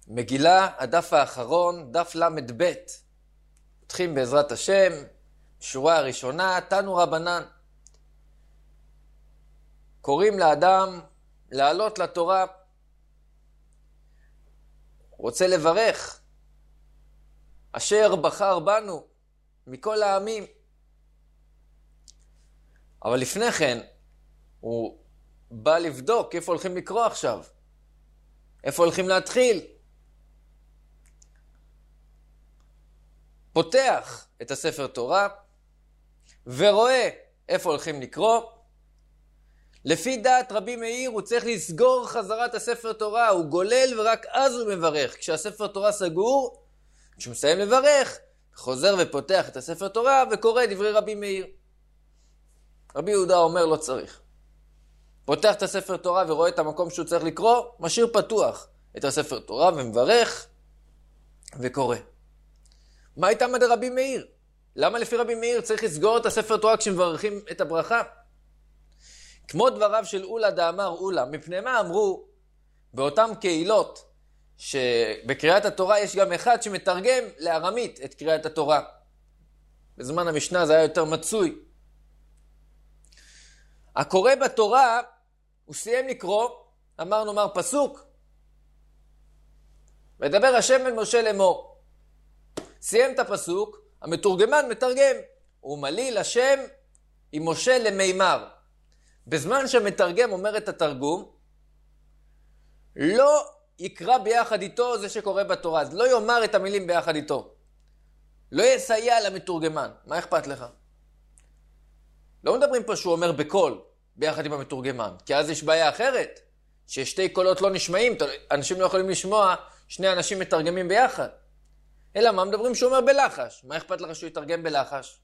מגילה, הדף האחרון, דף למד ב'. פותחים בעזרת השם, שורה הראשונה, תנו רבנן. קוראים לאדם לעלות לתורה. רוצה לברך. אשר בחר בנו מכל העמים. אבל לפני כן, הוא בא לבדוק איפה הולכים לקרוא עכשיו. איפה הולכים להתחיל. פותח את הספר תורה ורואה איפה הולכים לקרוא. לפי דעת רבי מאיר הוא צריך לסגור חזרת הספר תורה, הוא גולל ורק אז הוא מברך. כשהספר תורה סגור, כשהוא מסיים לברך, חוזר ופותח את הספר תורה וקורא דברי רבי מאיר. רבי יהודה אומר לא צריך. פותח את הספר תורה ורואה את המקום שהוא צריך לקרוא, משאיר פתוח את הספר תורה ומברך וקורא. מה הייתה מד רבי מאיר? למה לפי רבי מאיר צריך לסגור את הספר תורה כשמברכים את הברכה? כמו דבריו של אולה דאמר אולה, מפני מה אמרו באותם קהילות שבקריאת התורה יש גם אחד שמתרגם לארמית את קריאת התורה. בזמן המשנה זה היה יותר מצוי. הקורא בתורה, הוא סיים לקרוא, אמר נאמר פסוק, ודבר השם אל משה לאמור. סיים את הפסוק, המתורגמן מתרגם, הוא מליל השם עם משה למימר. בזמן שהמתרגם אומר את התרגום, לא יקרא ביחד איתו זה שקורא בתורה, אז לא יאמר את המילים ביחד איתו. לא יסייע למתורגמן, מה אכפת לך? לא מדברים פה שהוא אומר בקול, ביחד עם המתורגמן, כי אז יש בעיה אחרת, ששתי קולות לא נשמעים, אנשים לא יכולים לשמוע שני אנשים מתרגמים ביחד. אלא מה מדברים שהוא אומר בלחש? מה אכפת לך שהוא יתרגם בלחש?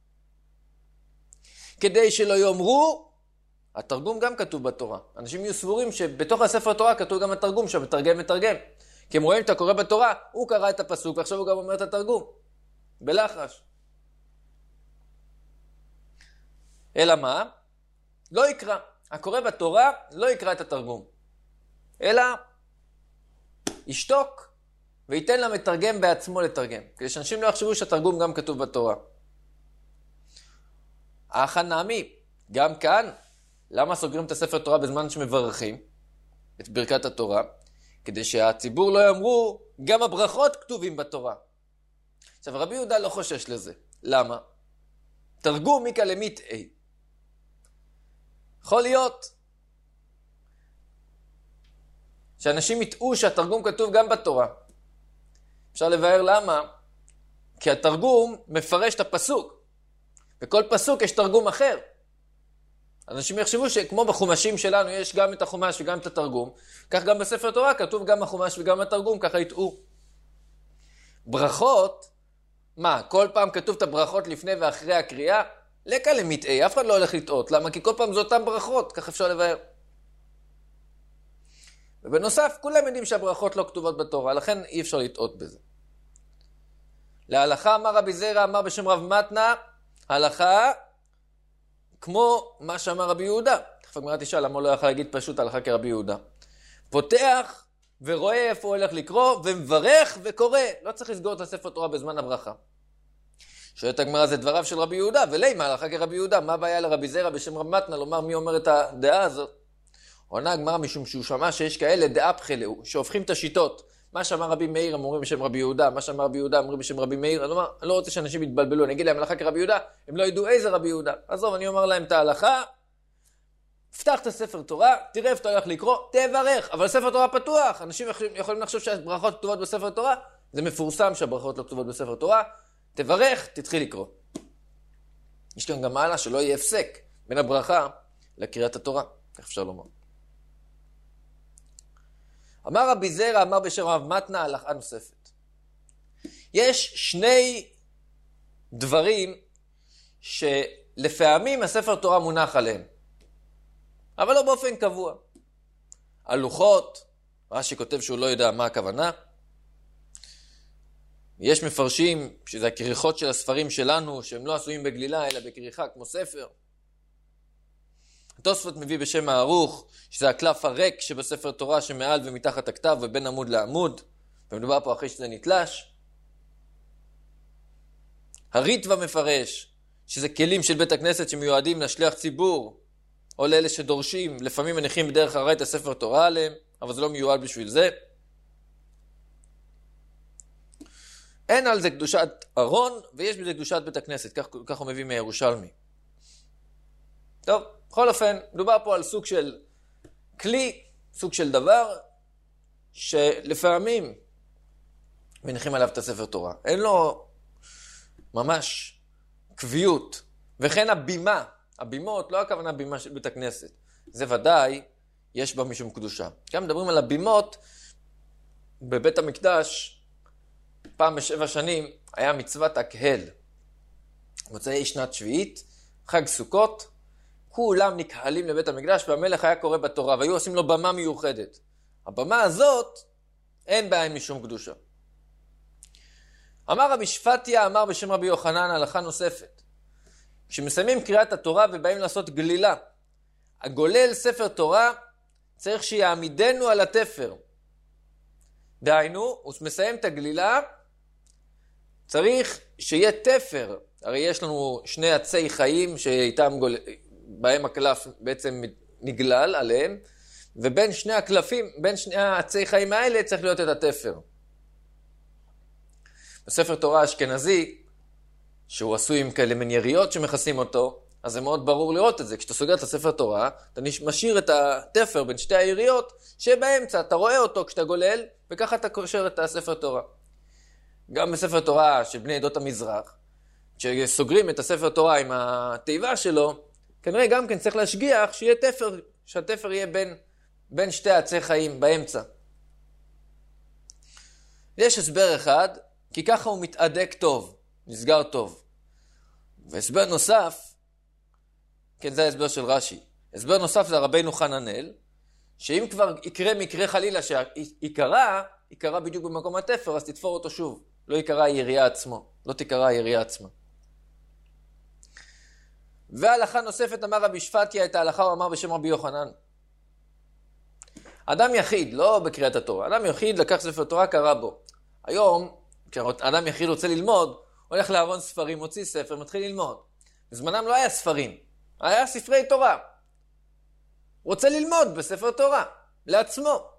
כדי שלא יאמרו, התרגום גם כתוב בתורה. אנשים יהיו סבורים שבתוך הספר תורה כתוב גם התרגום, שהמתרגם מתרגם. כי הם רואים שאתה קורא בתורה, הוא קרא את הפסוק, ועכשיו הוא גם אומר את התרגום. בלחש. אלא מה? לא יקרא. הקורא בתורה לא יקרא את התרגום. אלא ישתוק וייתן למתרגם בעצמו לתרגם. כדי שאנשים לא יחשבו שהתרגום גם כתוב בתורה. החנמי, גם כאן, למה סוגרים את הספר תורה בזמן שמברכים את ברכת התורה? כדי שהציבור לא יאמרו, גם הברכות כתובים בתורה. עכשיו, רבי יהודה לא חושש לזה. למה? תרגום מיקה למיטעי. יכול להיות שאנשים יטעו שהתרגום כתוב גם בתורה. אפשר לבאר למה? כי התרגום מפרש את הפסוק. בכל פסוק יש תרגום אחר. אנשים יחשבו שכמו בחומשים שלנו יש גם את החומש וגם את התרגום, כך גם בספר תורה כתוב גם החומש וגם התרגום, ככה יטעו. ברכות, מה? כל פעם כתוב את הברכות לפני ואחרי הקריאה? לקה למיטעי, אף אחד לא הולך לטעות. למה? כי כל פעם זה אותם ברכות, כך אפשר לבאר. ובנוסף, כולם יודעים שהברכות לא כתובות בתורה, לכן אי אפשר לטעות בזה. להלכה אמר רבי זרע, אמר בשם רב מתנה, הלכה כמו מה שאמר רבי יהודה. תכף הגמרא תשאל למה לא יכול להגיד פשוט הלכה כרבי יהודה. פותח ורואה איפה הוא הולך לקרוא, ומברך וקורא. לא צריך לסגור את הספר תורה בזמן הברכה. שואלת הגמרא זה דבריו של רבי יהודה, ולמה הלכה כרבי יהודה? מה הבעיה לרבי זרע בשם רב מתנה לומר מי אומר את הדעה הזאת? עונה הגמרא משום שהוא שמע שיש כאלה דעה בחלאו, שהופכים את השיטות. מה שאמר רבי מאיר הם אומרים בשם רבי יהודה, מה שאמר רבי יהודה אומרים בשם רבי מאיר. אני לא רוצה שאנשים יתבלבלו, אני אגיד להם הלכה כרבי יהודה, הם לא ידעו איזה רבי יהודה. עזוב, אני אומר להם את ההלכה, פתח את הספר תורה, תראה איפה אתה הולך לקרוא, תברך, אבל ספר תורה פתוח. אנשים יכולים לחשוב שהברכות כתובות בספר תורה, זה מפורסם שהברכות לא כתובות בספר תורה, תברך, תתחיל לקרוא. יש כאן גם מעלה שלא יהיה הפסק בין הברכה לקריאת התורה, כך אפשר לומר. אמר רבי זרע, אמר בשם רב מתנה, הלכה נוספת. יש שני דברים שלפעמים הספר תורה מונח עליהם, אבל לא באופן קבוע. הלוחות, רש"י כותב שהוא לא יודע מה הכוונה. יש מפרשים שזה הכריכות של הספרים שלנו, שהם לא עשויים בגלילה אלא בכריכה כמו ספר. התוספות מביא בשם הערוך, שזה הקלף הריק שבספר תורה שמעל ומתחת הכתב ובין עמוד לעמוד. ומדובר פה אחרי שזה נתלש. הריטווה מפרש שזה כלים של בית הכנסת שמיועדים לשליח ציבור, או לאלה שדורשים, לפעמים מניחים בדרך הרי את הספר תורה עליהם, אבל זה לא מיועד בשביל זה. אין על זה קדושת ארון, ויש בזה קדושת בית הכנסת, כך הוא מביא מירושלמי. טוב, בכל אופן, מדובר פה על סוג של כלי, סוג של דבר, שלפעמים מניחים עליו את הספר תורה. אין לו ממש קביעות. וכן הבימה, הבימות, לא הכוונה בימה של בית הכנסת. זה ודאי, יש בה משום קדושה. גם מדברים על הבימות, בבית המקדש, פעם ב7 שנים, היה מצוות הקהל. מוצאי שנת שביעית, חג סוכות, כולם נקהלים לבית המקדש, והמלך היה קורא בתורה, והיו עושים לו במה מיוחדת. הבמה הזאת, אין בה משום קדושה. אמר רבי שפטיה, אמר בשם רבי יוחנן, הלכה נוספת. כשמסיימים קריאת התורה ובאים לעשות גלילה, הגולל ספר תורה צריך שיעמידנו על התפר. דהיינו, הוא מסיים את הגלילה, צריך שיהיה תפר. הרי יש לנו 2 עצי חיים שאיתם בהם הקלף בעצם נגלל עליהם, ובין שני הקלפים, בין שני עצי חיים האלה צריך להיות את התפר. בספר תורה האשכנזי, שהוא עשוי עם כאלה מין יריות שמכסים אותו, אז זה מאוד ברור לראות את זה. כשאתה סוגר את הספר תורה, אתה משאיר את התפר בין שתי היריות, שבאמצע אתה רואה אותו כשאתה גולל, וככה אתה קושר את הספר תורה. גם בספר תורה של בני עדות המזרח, כשסוגרים את הספר תורה עם התיבה שלו, כנראה גם כן צריך להשגיח שיהיה תפר, שהתפר יהיה בין שתי עצי חיים באמצע. יש הסבר אחד, כי ככה הוא מתעדק טוב, נסגר טוב. והסבר נוסף, כן, זה ההסבר של רש"י. הסבר נוסף זה רבינו חננאל, שאם כבר יקרה מקרה חלילה שיקרה בדיוק במקום התפר, אז תתפור אותו שוב. לא יקרה הירייה עצמו, לא תקרה הירייה עצמה. והלכה נוספת אמר רבי שפטיה, את ההלכה הוא אמר בשם רבי יוחנן. אדם יחיד, לא בקריאת התורה, אדם יחיד לקח ספר תורה, קרא בו. היום, כשאדם יחיד רוצה ללמוד, הולך לארון ספרים, מוציא ספר, מתחיל ללמוד. בזמנם לא היה ספרים, היה ספרי תורה. רוצה ללמוד בספר תורה, לעצמו.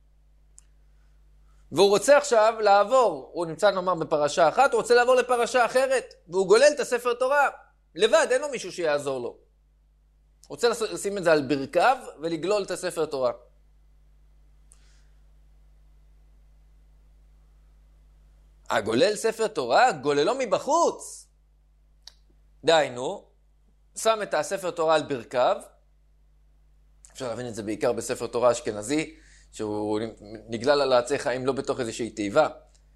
והוא רוצה עכשיו לעבור, הוא נמצא נאמר בפרשה אחת, הוא רוצה לעבור לפרשה אחרת, והוא גולל את הספר תורה. לבד, אין לו מישהו שיעזור לו. הוא רוצה לשים את זה על ברכיו ולגלול את הספר תורה. הגולל ספר תורה, גוללו מבחוץ. דהיינו, שם את הספר תורה על ברכיו. אפשר להבין את זה בעיקר בספר תורה אשכנזי, שהוא נגלל על העצי חיים לא בתוך איזושהי תיבה.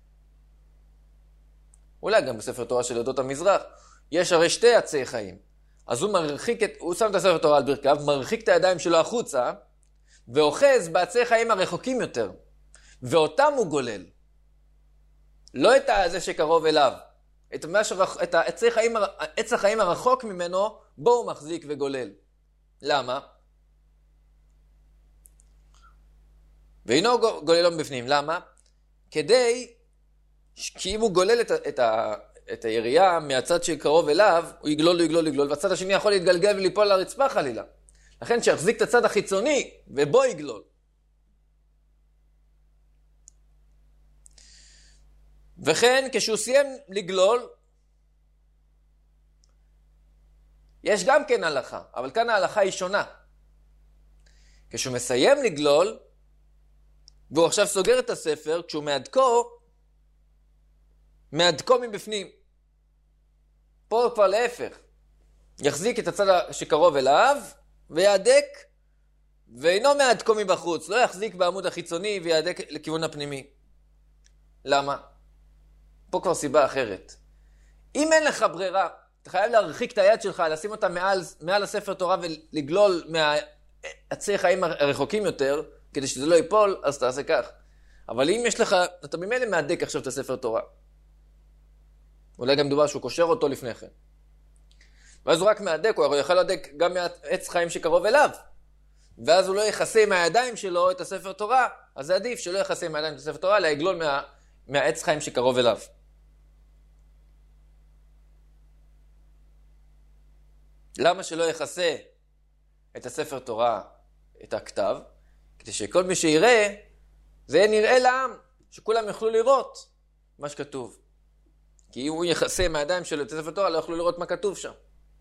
אולי גם בספר תורה של עדות המזרח. יש הרי שתי עצי חיים. אז הוא שם את הספר תורה על ברכיו, מרחיק את הידיים שלו החוצה, ואוחז בעצי חיים הרחוקים יותר. ואותם הוא גולל. לא את הזה שקרוב אליו. את העץ החיים הרחוק ממנו, בו הוא מחזיק וגולל. למה? ואינו גוללו מבפנים. למה? כי אם הוא גולל את הירייה מהצד שקרוב אליו, הוא יגלול, והצד השני יכול להתגלגל וליפול לרצפה חלילה. לכן שיחזיק את הצד החיצוני, ובו יגלול. וכן, כשהוא סיים לגלול, יש גם כן הלכה, אבל כאן ההלכה היא שונה. כשהוא מסיים לגלול, והוא עכשיו סוגר את הספר, כשהוא מהדקו מבפנים. פה כבר להפך. יחזיק את הצד שקרוב אליו, ויעדק, ואינו מהדקו מבחוץ. לא יחזיק בעמוד החיצוני, ויעדק לכיוון הפנימי. למה? פה כבר סיבה אחרת. אם אין לך ברירה, אתה חייב להרחיק את היד שלך, לשים אותה מעל הספר תורה, ולגלול מהעצי חיים הרחוקים יותר, כדי שזה לא ייפול, אז תעשה כך. אבל אם יש לך, אתה ממילא מהדק עכשיו את הספר תורה. אולי גם דובר שהוא קושר אותו לפני כן. ואז הוא רק מהדק, הוא יכול להדק גם מהעץ חיים שקרוב אליו. ואז הוא לא יחסה מהידיים שלו את הספר תורה, אז זה עדיף שלא יחסה מהידיים את הספר תורה, אלא יגלול מהעץ חיים שקרוב אליו. למה שלא יחסה את הספר תורה, את הכתב? כדי שכל מי שיראה, זה יהיה נראה לעם, שכולם יוכלו לראות מה שכתוב. כי אם הוא יחסה מהידיים שלו את הספר תורה, לא יוכלו לראות מה כתוב שם.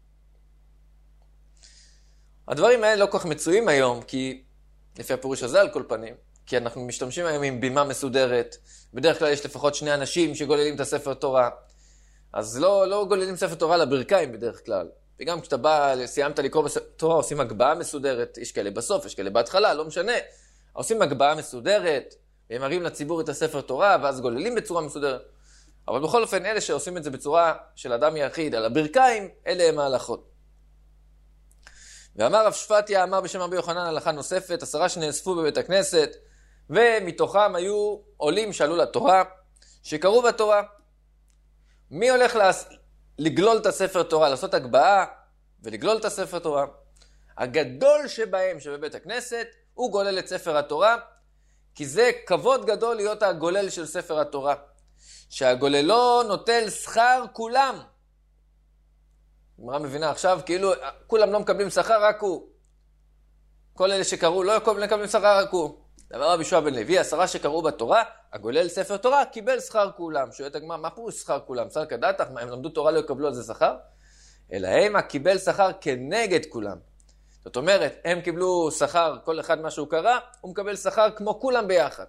הדברים האלה לא כל כך מצויים היום, כי לפי הפירוש הזה על כל פנים, כי אנחנו משתמשים היום עם בימה מסודרת, בדרך כלל יש לפחות 2 אנשים שגוללים את הספר תורה, אז לא גוללים ספר תורה לברכיים בדרך כלל. וגם כשאתה סיימת לקרוא בספר תורה, עושים הגבהה מסודרת, יש כאלה בסוף, יש כאלה בהתחלה, לא משנה. עושים הגבהה מסודרת, והם מראים לציבור את הספר תורה, ואז גוללים בצורה מסודרת. אבל בכל אופן, אלה שעושים את זה בצורה של אדם יחיד על הברכיים, אלה הם ההלכות. ואמר רב שפטיה, אמר בשם רבי יוחנן הלכה נוספת, 10 שנאספו בבית הכנסת, ומתוכם היו עולים שעלו לתורה, שקראו בתורה. מי הולך לגלול את הספר תורה, לעשות הגבהה ולגלול את הספר תורה? הגדול שבהם שבבית הכנסת, הוא גולל את ספר התורה, כי זה כבוד גדול להיות הגולל של ספר התורה. שהגוללו נוטל שכר כולם. גמרא מבינה עכשיו, כאילו כולם לא מקבלים שכר, רק הוא. כל אלה שקראו לא מקבלים שכר, רק הוא. דבר רבי יהושע בן לוי, 10 שקראו בתורה, הגולל ספר תורה, קיבל שכר כולם. שואלת הגמרא, מה פירוש שכר כולם? סלקא דעתך, מה, הם למדו תורה לא יקבלו על זה שכר? אלא הם קיבל שכר כנגד כולם. זאת אומרת, הם קיבלו שכר, כל אחד מה שהוא קרא, הוא מקבל שכר כמו כולם ביחד.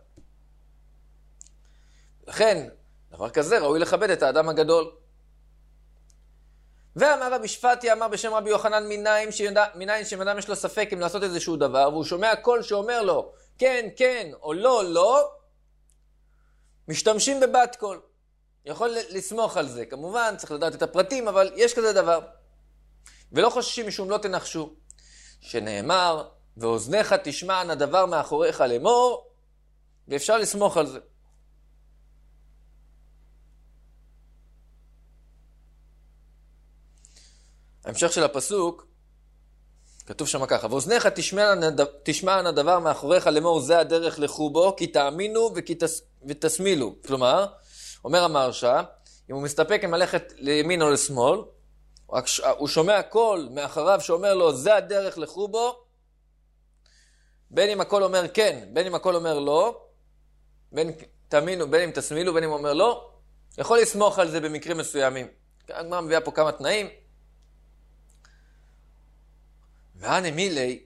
לכן, דבר כזה ראוי לכבד את האדם הגדול. ואמר רבי שפטיה, אמר בשם רבי יוחנן, מניין שאדם יש לו ספק אם לעשות איזשהו דבר, והוא שומע קול שאומר לו, כן, כן, או לא, לא, משתמשים בבת קול. יכול לסמוך על זה. כמובן, צריך לדעת את הפרטים, אבל יש כזה דבר. ולא חוששים משום לא תנחשו. שנאמר, ואוזניך תשמען הדבר מאחוריך לאמור, ואפשר לסמוך על זה. ההמשך של הפסוק, כתוב שם ככה, ואוזניך תשמען הדבר מאחוריך לאמור, זה הדרך לכו בו, כי תאמינו ותסמילו. כלומר, אומר המהרש"א, אם הוא מסתפק עם ללכת לימין או לשמאל, הוא שומע קול מאחריו שאומר לו, זה הדרך לכו בו, בין אם הקול אומר כן, בין אם הקול אומר לא, בין אם תסמילו, בין אם אומר לא, יכול לסמוך על זה במקרים מסוימים. הגמרא מביאה פה כמה תנאים. והנה מילי,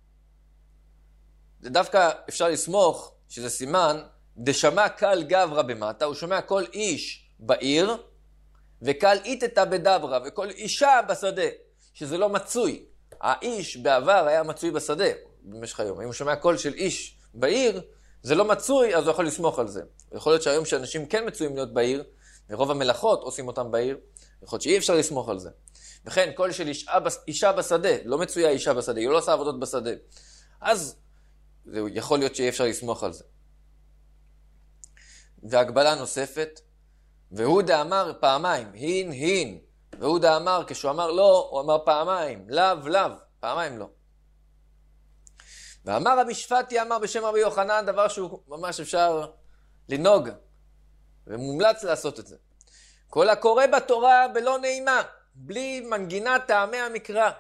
זה דווקא אפשר לסמוך, שזה סימן, דשמע קל גברא במטה, הוא שומע כל איש בעיר, וקל איתתה בדברה, וכל אישה בשדה, שזה לא מצוי. האיש בעבר היה מצוי בשדה, במשך היום. אם הוא שומע קול של איש בעיר, זה לא מצוי, אז הוא יכול לסמוך על זה. יכול להיות שהיום שאנשים כן מצויים להיות בעיר, ורוב המלאכות עושים אותם בעיר, יכול להיות שאי אפשר לסמוך על זה. וכן, קול של אישה בשדה, לא מצויה אישה בשדה, היא לא עושה עבודות בשדה. אז זה יכול להיות שאי אפשר לסמוך על זה. והגבלה נוספת, והוא דאמר פעמיים, הין, והוא דאמר, כשהוא אמר לא, הוא אמר פעמיים, לאו, פעמיים לא. ואמר רבי שפטיה, אמר בשם רבי יוחנן, דבר שהוא ממש אפשר לנהוג, ומומלץ לעשות את זה. כל הקורא בתורה בלא נעימה, בלי מנגינת טעמי המקרא.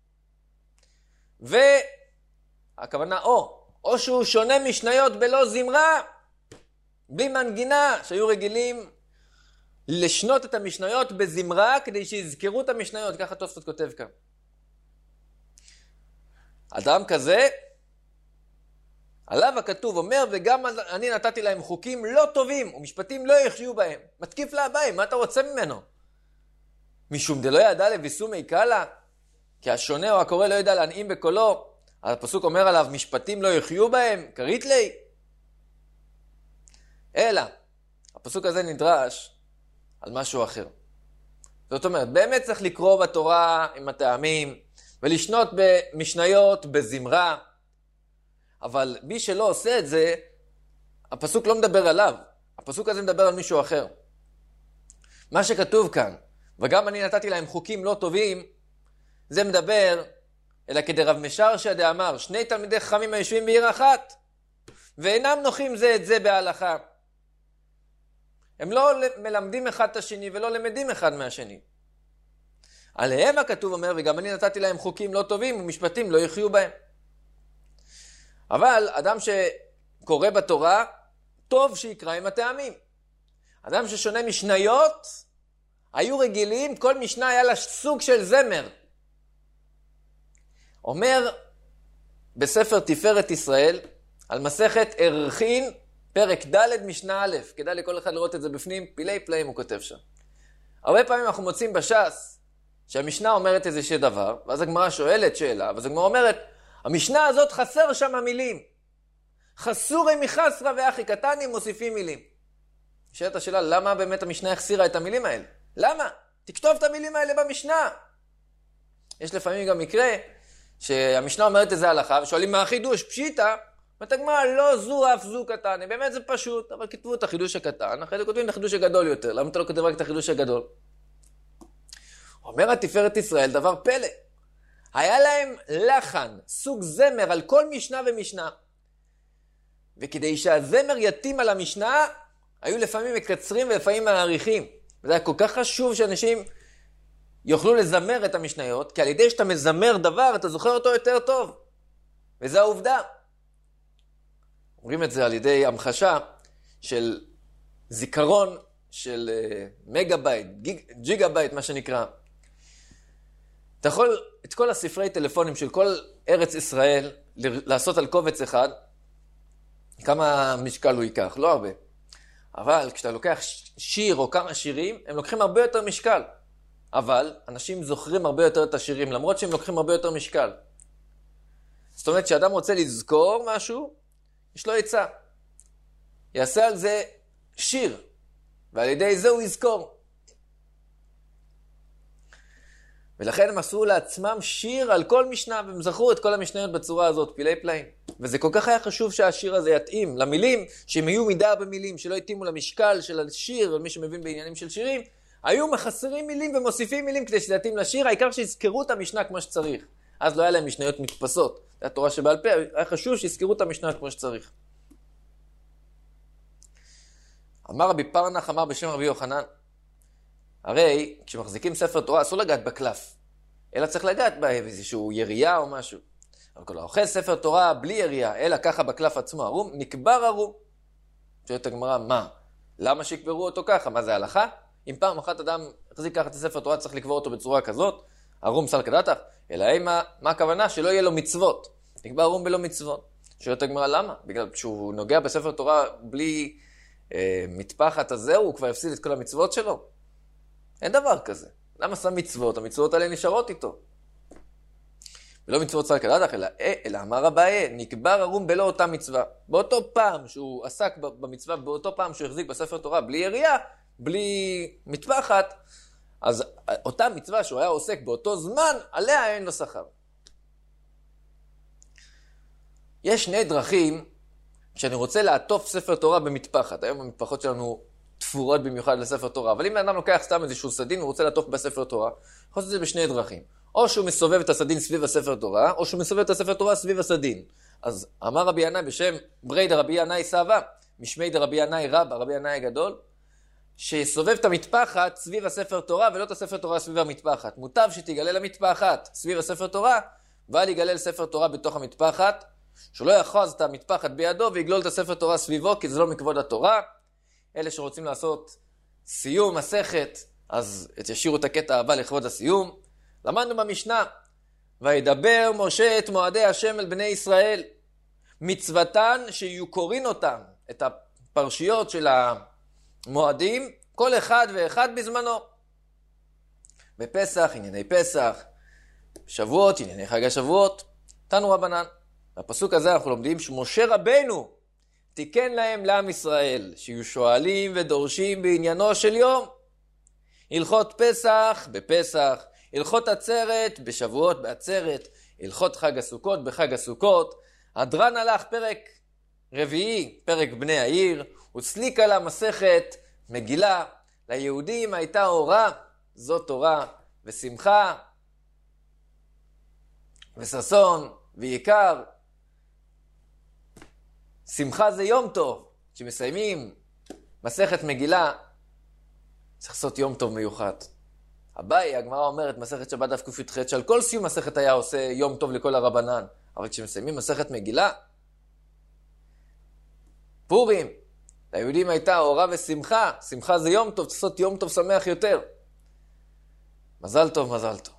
והכוונה או שהוא שונה משניות בלא זמרה, בלי מנגינה, שהיו רגילים לשנות את המשניות בזמרה, כדי שיזכרו את המשניות, ככה תוספות כותב כאן. אדם כזה, עליו הכתוב אומר, וגם אני נתתי להם חוקים לא טובים, ומשפטים לא יחיו בהם. מתקיף להבאים, מה אתה רוצה ממנו? משום דלא ידע לביסומי קלה, כי השונה או הקורא לא ידע להנעים בקולו, הפסוק אומר עליו, משפטים לא יחיו בהם, קרית לי. אלא, הפסוק הזה נדרש על משהו אחר. זאת אומרת, באמת צריך לקרוא בתורה עם הטעמים, ולשנות במשניות, בזמרה, אבל מי שלא עושה את זה, הפסוק לא מדבר עליו, הפסוק הזה מדבר על מישהו אחר. מה שכתוב כאן, וגם אני נתתי להם חוקים לא טובים, זה מדבר אלא כדרב משרשיה דאמר, שני תלמידי חכמים היושבים בעיר אחת, ואינם נוחים זה את זה בהלכה. הם לא מלמדים אחד את השני ולא למדים אחד מהשני. עליהם הכתוב אומר, וגם אני נתתי להם חוקים לא טובים ומשפטים לא יחיו בהם. אבל אדם שקורא בתורה, טוב שיקרא עם הטעמים. אדם ששונה משניות, היו רגילים, כל משנה היה לה סוג של זמר. אומר בספר תפארת ישראל, על מסכת ערכין, פרק ד' משנה א', כדאי לכל אחד לראות את זה בפנים, פילי פלאים הוא כותב שם. הרבה פעמים אנחנו מוצאים בש"ס, שהמשנה אומרת איזה דבר, ואז הגמרא שואלת שאלה, ואז הגמרא אומרת, המשנה הזאת חסר שם המילים. חסורי מחסרא ואחי קטני מוסיפים מילים. שאלת השאלה, למה באמת המשנה החסירה את המילים האלה? למה? תכתוב את המילים האלה במשנה. יש לפעמים גם מקרה שהמשנה אומרת איזה הלכה, ושואלים מה החידוש? פשיטה, אומרת הגמרא, לא זו אף זו קטני. באמת זה פשוט, אבל כתבו את החידוש הקטן, אחרי זה כותבים את החידוש הגדול יותר. למה אתה לא כותב רק את החידוש הגדול? אומר התפארת ישראל דבר פלא. היה להם לחן, סוג זמר על כל משנה ומשנה. וכדי שהזמר יתאים על המשנה, היו לפעמים מקצרים ולפעמים מעריכים. וזה היה כל כך חשוב שאנשים יוכלו לזמר את המשניות, כי על ידי שאתה מזמר דבר, אתה זוכר אותו יותר טוב. וזו העובדה. אומרים את זה על ידי המחשה של זיכרון של מגה בייט, ג'יגה בייט, מה שנקרא. אתה יכול את כל הספרי טלפונים של כל ארץ ישראל לעשות על קובץ אחד, כמה משקל הוא ייקח, לא הרבה. אבל כשאתה לוקח שיר או כמה שירים, הם לוקחים הרבה יותר משקל. אבל אנשים זוכרים הרבה יותר את השירים, למרות שהם לוקחים הרבה יותר משקל. זאת אומרת, כשאדם רוצה לזכור משהו, יש לו עצה. יעשה על זה שיר, ועל ידי זה הוא יזכור. ולכן הם עשו לעצמם שיר על כל משנה, והם זכרו את כל המשניות בצורה הזאת, פילי פלאים. וזה כל כך היה חשוב שהשיר הזה יתאים למילים, שהם יהיו מידה במילים, שלא יתאימו למשקל של השיר, ומי שמבין בעניינים של שירים, היו מחסרים מילים ומוסיפים מילים כדי שזה יתאים לשיר, העיקר שיזכרו את המשנה כמו שצריך. אז לא היה להם משניות מתפסות. זה התורה שבעל פה, היה חשוב שיזכרו את המשנה כמו שצריך. אמר רבי פרנח, אמר בשם רבי יוחנן, הרי כשמחזיקים ספר תורה אסור לגעת בקלף, אלא צריך לגעת באיזשהו ירייה או משהו. אבל כל האוכל ספר תורה בלי ירייה, אלא ככה בקלף עצמו ערום, נקבר ערום. שואלת הגמרא, מה? למה שיקברו אותו ככה? מה זה הלכה? אם פעם אחת אדם החזיק ככה את הספר תורה, צריך לקבור אותו בצורה כזאת, ערום סלקא דתך, אלא מה הכוונה? שלא יהיה לו מצוות. נקבר ערום בלא מצוות. שואלת הגמרא, למה? בגלל שהוא נוגע בספר תורה בלי מטפחת הזה, הוא כבר יפסיד את כל המצוות שלו. אין דבר כזה. למה שם מצוות? המצוות האלה נשארות איתו. ולא מצוות סלקא דתך, אלא אמר אביי, נקבר ערום בלא אותה מצווה. באותו פעם שהוא עסק במצווה, באותו פעם שהוא החזיק בספר תורה בלי ירייה, בלי מטפחת, אז אותה מצווה שהוא היה עוסק באותו זמן, עליה אין לו שכר. יש שני דרכים כשאני רוצה לעטוף ספר תורה במטפחת. היום המטפחות שלנו תפורות במיוחד לספר תורה, אבל אם האדם לוקח סתם איזשהו סדין והוא רוצה לעטוף בספר תורה, יכול לעשות את זה בשני דרכים. או שהוא מסובב את הסדין סביב הספר תורה, או שהוא מסובב את הספר תורה סביב הסדין. אז אמר רבי ינאי בשם ברי דרבי ינאי סבא, משמי דרבי ינאי רבא, רבי ינאי הגדול, שיסובב את המטפחת סביב הספר תורה ולא את הספר תורה סביב המטפחת. מוטב שתיגלל המטפחת סביב הספר תורה, ואל יגלל ספר תורה בתוך המטפחת, שלא יחוז את המטפחת בידו ויגלול את הספר תורה סביבו, כי זה לא מכבוד התורה. אלה שרוצים לעשות סיום מסכת, אז ישירו את הקטע הבא לכבוד הסיום. למדנו במשנה, וידבר משה את מועדי השם אל בני ישראל, מצוותן שיהיו קוראים אותם, את הפרשיות של המועדים, כל אחד ואחד בזמנו. בפסח, ענייני פסח, שבועות, ענייני חג השבועות, תנו רבנן. בפסוק הזה אנחנו לומדים שמשה רבנו תיקן להם לעם ישראל, שיהיו שואלים ודורשים בעניינו של יום. הלכות פסח בפסח, הלכות עצרת בשבועות בעצרת, הלכות חג הסוכות בחג הסוכות. הדרן הלך פרק רביעי, פרק בני העיר, וצליקה לה מסכת מגילה. ליהודים הייתה אורה, זאת תורה ושמחה. וששון ויקר. שמחה זה יום טוב. כשמסיימים מסכת מגילה, צריך לעשות יום טוב מיוחד. אביי, הגמרא אומרת, מסכת שבת דף ק"ח, שעל כל סיום מסכת היה עושה יום טוב לכל הרבנן. אבל כשמסיימים מסכת מגילה, פורים, ליהודים הייתה אורה ושמחה. שמחה זה יום טוב, צריך לעשות יום טוב שמח יותר. מזל טוב, מזל טוב.